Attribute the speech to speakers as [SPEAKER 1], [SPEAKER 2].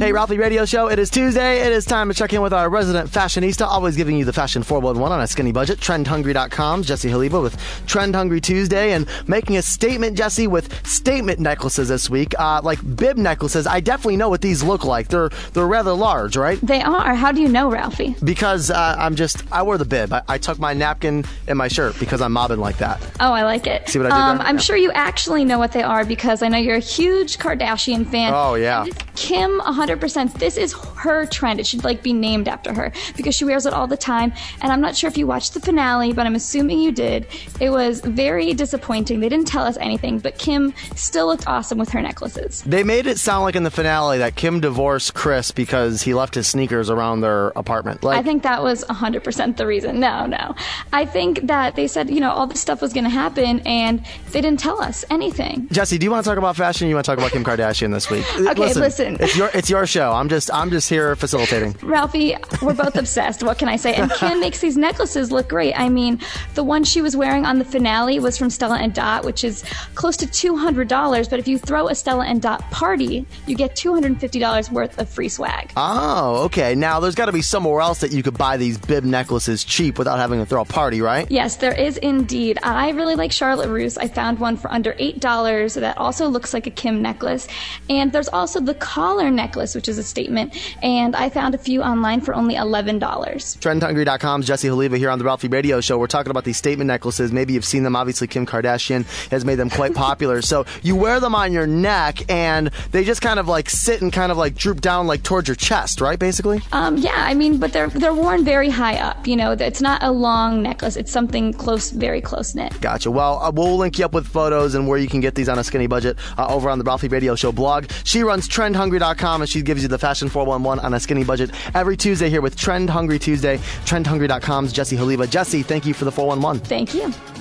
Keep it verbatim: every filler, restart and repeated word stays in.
[SPEAKER 1] Hey, Ralphie Radio Show. It is Tuesday. It is time to check in with our resident fashionista, always giving you the fashion four one one on a skinny budget. trend hungry dot com, Jesse Haliba with Trend Hungry Tuesday, and making a statement, Jesse, with statement necklaces this week, uh, like bib necklaces. I definitely know what these look like. They're they're rather large, right?
[SPEAKER 2] They are. How do you know, Ralphie?
[SPEAKER 1] Because uh, I'm just, I wear the bib. I, I tuck my napkin in my shirt because I'm mobbing like that.
[SPEAKER 2] Oh, I like it.
[SPEAKER 1] See what I did
[SPEAKER 2] um,
[SPEAKER 1] there?
[SPEAKER 2] I'm
[SPEAKER 1] Yeah.
[SPEAKER 2] sure you actually know what they are because I know you're a huge Kardashian fan.
[SPEAKER 1] Oh, yeah.
[SPEAKER 2] And Kim, one hundred percent. This is her trend. It should like be named after her because she wears it all the time. And I'm not sure if you watched the finale, but I'm assuming you did. It was very disappointing. They didn't tell us anything, but Kim still looked awesome with her necklaces.
[SPEAKER 1] They made it sound like in the finale that Kim divorced Chris because he left his sneakers around their apartment. Like,
[SPEAKER 2] I think that was one hundred percent the reason. No, no. I think that they said, you know, all this stuff was going to happen and they didn't tell us anything.
[SPEAKER 1] Jesse, do you want to talk about fashion or you want to talk about Kim Kardashian this week?
[SPEAKER 2] Okay, listen.
[SPEAKER 1] It's your it's your show. I'm just I'm just here facilitating.
[SPEAKER 2] Ralphie, we're both obsessed. What can I say? And Kim makes these necklaces look great. I mean, the one she was wearing on the finale was from Stella and Dot, which is close to two hundred dollars. But if you throw a Stella and Dot party, you get two hundred fifty dollars worth of free swag.
[SPEAKER 1] Oh, okay. Now, there's got to be somewhere else that you could buy these bib necklaces cheap without having to throw a party, right?
[SPEAKER 2] Yes, there is indeed. I really like Charlotte Russe. I found one for under eight dollars that also looks like a Kim necklace. And there's also the collar necklace, which is a statement. And I found a few online for only eleven dollars.
[SPEAKER 1] trend hungry dot com's Jesse Haliba here on the Ralphie Radio Show. We're talking about these statement necklaces. Maybe you've seen them. Obviously, Kim Kardashian has made them quite popular. So you wear them on your neck, and they just kind of like sit and kind of like droop down like towards your chest, right, basically?
[SPEAKER 2] Um, yeah, I mean, but they're they're worn very high up. You know, it's not a long necklace. It's something close, very close knit.
[SPEAKER 1] Gotcha. Well, uh, we'll link you up with photos and where you can get these on a skinny budget uh, over on the Ralphie Radio Show blog. She runs trend hungry dot com, and she gives you the fashion four one one on a skinny budget every Tuesday here with Trend Hungry Tuesday. trend hungry dot com's Jesse Haliba. Jesse, thank you for the four one one.
[SPEAKER 2] Thank you.